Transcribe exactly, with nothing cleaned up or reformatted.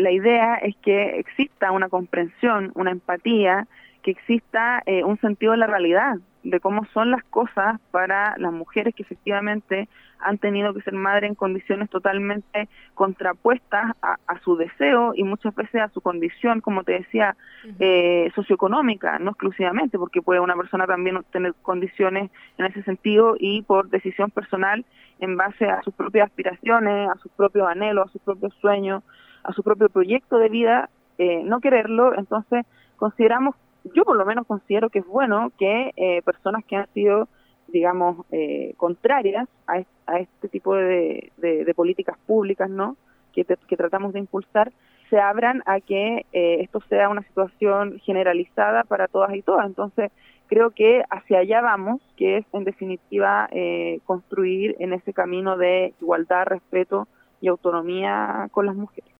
la idea es que exista una comprensión, una empatía, que exista eh, un sentido de la realidad, de cómo son las cosas para las mujeres que efectivamente han tenido que ser madres en condiciones totalmente contrapuestas a, a su deseo y muchas veces a su condición, como te decía, Uh-huh. eh, socioeconómica, no exclusivamente, porque puede una persona también tener condiciones en ese sentido y por decisión personal en base a sus propias aspiraciones, a sus propios anhelos, a sus propios sueños, a su propio proyecto de vida, eh, no quererlo. Entonces consideramos, yo por lo menos considero que es bueno que eh, personas que han sido, digamos, eh, contrarias a, est a este tipo de, de, de políticas públicas, ¿no?, que, te, que tratamos de impulsar, se abran a que eh, esto sea una situación generalizada para todas y todas. Entonces creo que hacia allá vamos, que es en definitiva eh, construir en ese camino de igualdad, respeto y autonomía con las mujeres.